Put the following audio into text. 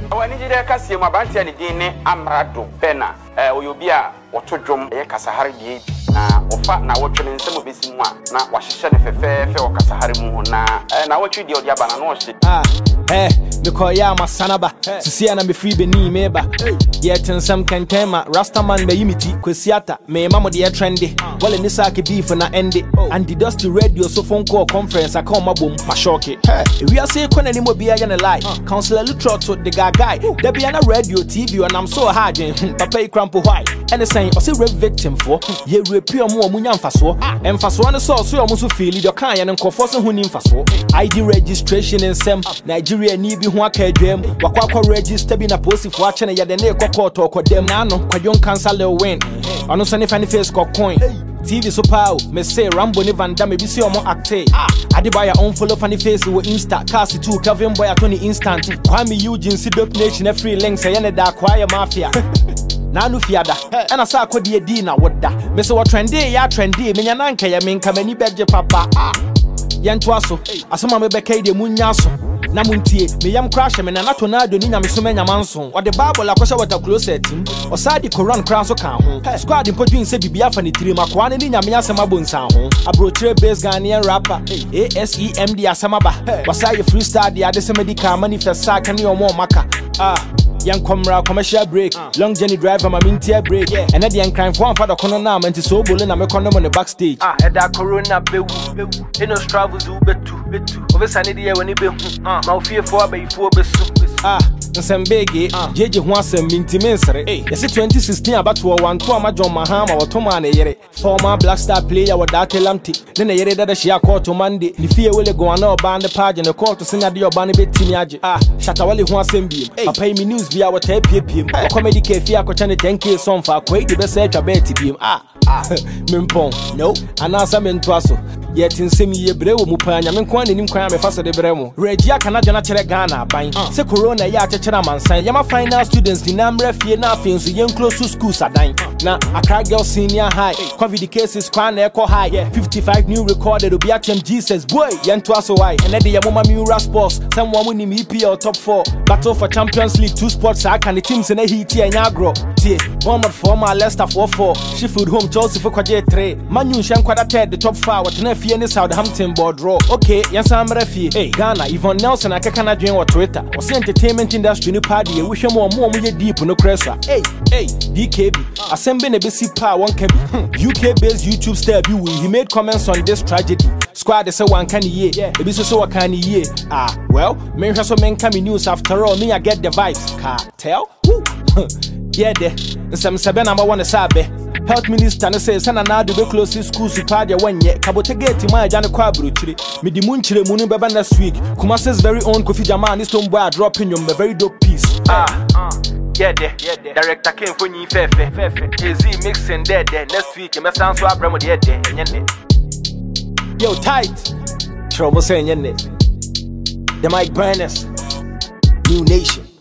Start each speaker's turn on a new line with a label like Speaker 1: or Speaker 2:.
Speaker 1: Wani jide kasi mu abanti ani din ne Amrado Bena oyobi a woto dwom ye kasahare die na ofa na wotwe ne nsem obesi mu a na wahyehyɛ ne fefefe o kasahare mu na wotwe die odi aba na no hye
Speaker 2: me call ya masanaba sisi na me free beni meba ye tensam kentema rastaman be yimiti kwesiata me mamo de trendy wale ni sake beef na ende and the dusty radio so phone call conference aka mabom mashoke we are say kona ni mo bia ya na lie counselor Lutro to the guy there be na radio TV and I'm so hard papa ikrampo why and saying o say rape victim for ye rape omo omunya mfaso emfaso ne so omo so feel your kan ye nkofo so huni mfaso ID registration in sem Nigeria ni bi ho aka adwam wakwa register bi na posifo a chene ye de na ekokọ to kodem na no kwadyon cancel the win ono so ne fan face ko coin TV so pow me say Rambo ni Van Damme bi si omo acte Adebayo unfollow funny face wo Insta cast too Kevin Boy atoni instant Kwame Eugene si dope nation free links say ne da kwaya mafia na no fiada and I saw kodi edi na woda me say what trendy ya trendy me nya nanka ya me nka mani beje papa yento aso asoma me beka de munya so na muntie me yam crash me na tornado ni nyame so me nyamanso o de bible akwhye water closet o sa di Quran crown so kan ho squad impodwin se bibia fa ni tiri makwa ne ni nyame asema bonsan ho abrochire base Ghanaian rapper ASEMD asema ba wasa ye freestyle de ade se medical manifest sa kan ni omo maka young comrade commercial break long journey driver my mintia break and at the young crime for father kono na man so bolo na me kono on the backstage
Speaker 3: eda corona bewu eno travel do betu over sanity when e be ma ofie for abayifo besu
Speaker 2: nsembege jeje ho asem mintimi nsere yesi 2016 abato wanto amajon mahama wotoma na yere former black star player wadake lamti ne yere dada hia court mande ni fie wele go ana oba ne page ne court senya de oba ne betimi age shatawale ho asem bi papa mi news bia wata piepiem comedy cafe akocha ne 10k son fa kwai de be se atwa bet biem mempon no anasa mento aso yet nsem ye bre wo mu pa nyame nko anenim kwan me fa so de bre mu regia Canada na chere Ghana aban se corona ya chechera mansan yama final students ni namre fie na afin so yen close to schools adan na Accra Girls Senior High COVID cases kwan na echo high 55 new recorded obi athem Jesus boy yento aso why and the yamoma Miura Sports someone win EPL top 4 battle for Champions League 2 sports aka the teams na hiti anyagro tie Bournemouth former Leicester 4-4 Sheffield home Chelsea for kwaje 3 Man U shankwada third the top 5 what na fie ni Southampton board draw okay yansa mra fie Ghana Yvonne Nelson akaka na dwen wa Twitter o say entertainment industry ni party we hwe mo ye deep no kresa DKB asembe na besi pa won ka bi UK based YouTube star bi he made comments on this tragedy squad say one can ye ebi so one ye well me hwe so men come news after all me I get the vibes cartel yeah there some sebe number 1 sabe Health Minister no say sana na do be close school su pa de wanye Kabotagate ma aja ne kwa abrochire me di munchire mu no beba next week Kumase's very own Kofi Jaman is Stone Boy dropping you very dope piece
Speaker 3: yeah director came for you fefe easy mixing there next week me sound so abramo there enye
Speaker 2: yo tight trouble saying enye the Mike Burners New Nation